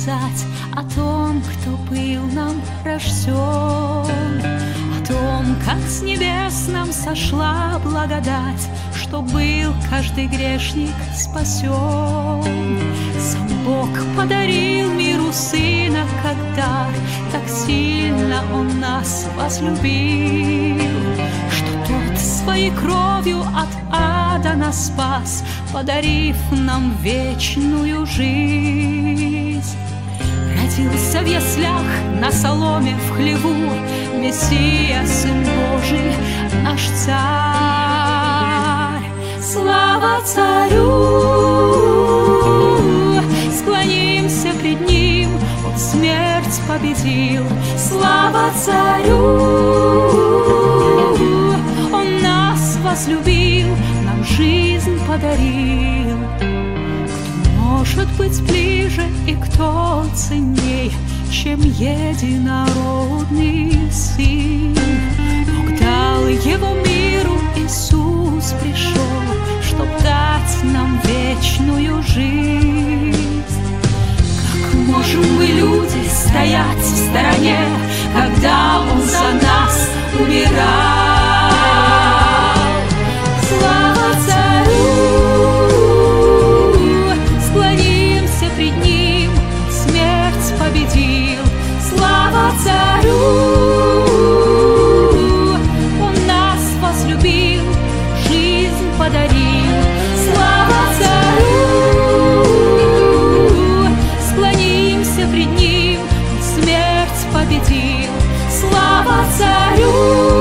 сказать о том, кто был нам рожден, о том, как с небес нам сошла благодать, что был каждый грешник спасен. Сам Бог подарил миру Сына как дар, так сильно Он нас возлюбил, что Тот своей кровью от ада нас спас, подарив нам вечную жизнь. Родился в яслях, на соломе в хлеву, Мессия, Сын Божий, наш Царь. Слава Царю! Склонимся пред Ним, Он смерть победил. Слава Царю! Он нас возлюбил, нам жизнь подарил. Кто может быть ближе и кто ценней, чем единородный Сын? Бог дал Его миру, Иисус пришел, чтоб дать нам вечную жизнь. Как можем мы, люди, стоять в стороне, когда Он за нас умирал? Слава Царю! Склонимся пред Ним, смерть победил. Слава Царю! Он нас возлюбил, жизнь подарил. Слава Царю! Склонимся пред Ним, смерть победил. Слава Царю!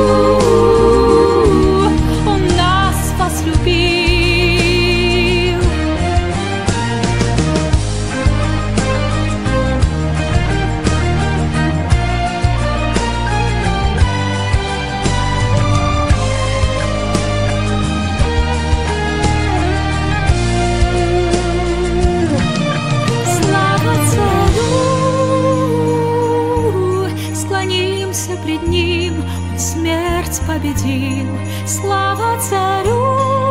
Он нас возлюбил. Слава Царю! Склонимся пред Ним, Он смерть победил. Слава Царю!